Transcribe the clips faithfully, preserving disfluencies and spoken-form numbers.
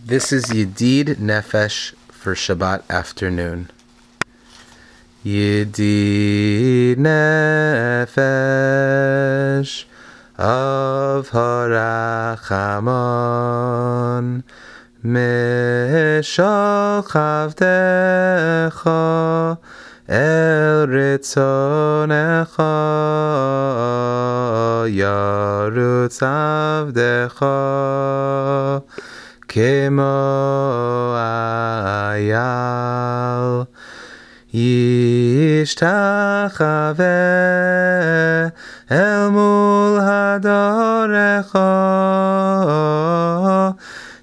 This is Yedid Nefesh for Shabbat afternoon. Yedid Nefesh of Harachamon Meshal Chavdecha El Ritzonecha Yarutz Avdecha Kemo Ayal Yishtachaveh El Mul Hadorecha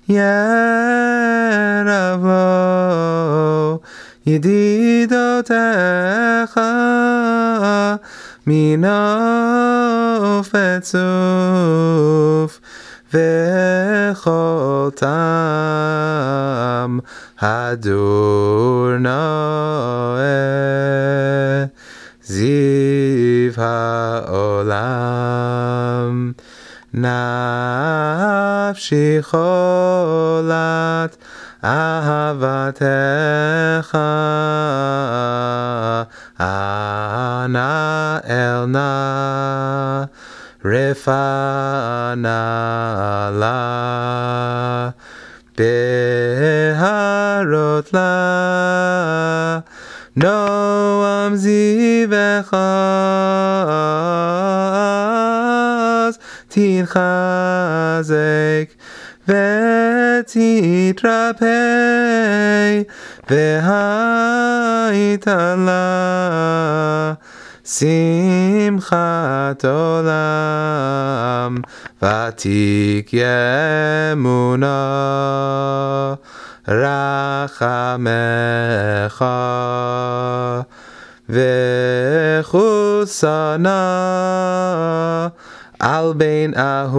Yeravo Yedidotecha Minof Etzuf V'chol tam hadur noeh ziv ha'olam nafshi cholat ahavatecha ana elna Refana la Beharot la Noam zivechaz Tidchazek Vetitrapei Vehaitala Simchat olam vatik yemuna rachamecha vechusana al bein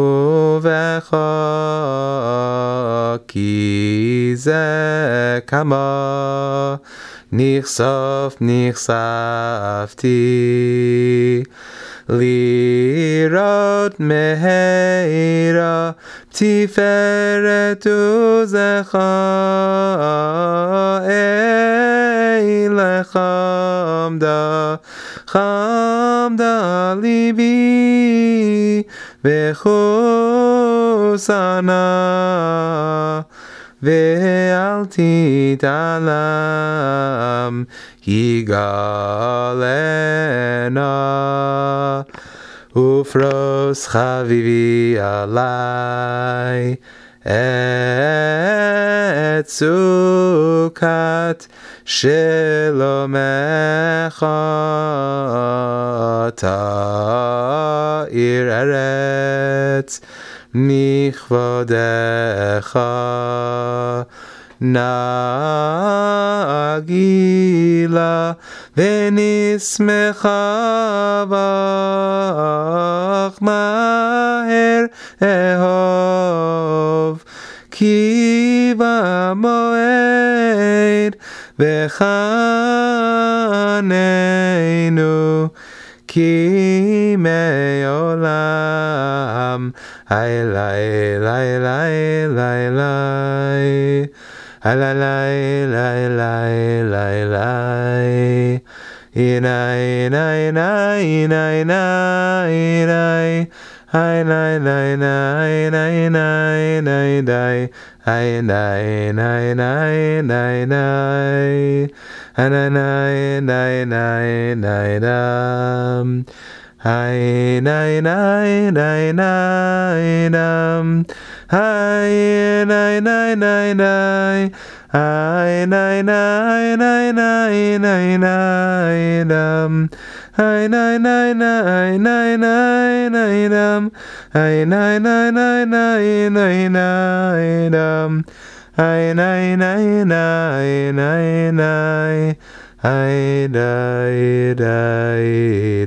ahuvecha ki ze kama Nichsof nichsafti Lirot meheira Tiferet uzecha Eilech chamda Chamda libi Vechusana Ve'al titalam Yigalena Ufros chavivi alai Et sukat shelomecha Ta'ir eretz Nichvodecha Nagila Venismecha Bach Maher Ehov Kiva Moed Vechaneinu Ki me'olam Hay lai lai lai lai lai Hay lai lai lai lai lai lai Inai inai inai inai inai inai Hay lai lai lai lai lai lai lai Hay lai lai lai lai lai Hay lai lai lai lai lai lai Hay nay nay nay nay nam Hay nay nay nay nay Hay nay nay nay nay nay nay nam Hay nay nay nay nay nay nay nam Hay nay nay nay nay nay nay nam Hay nay nay nay nay nay I die, die,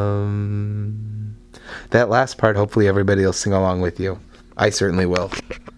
dum. That last part, hopefully everybody will sing along with you. I certainly will.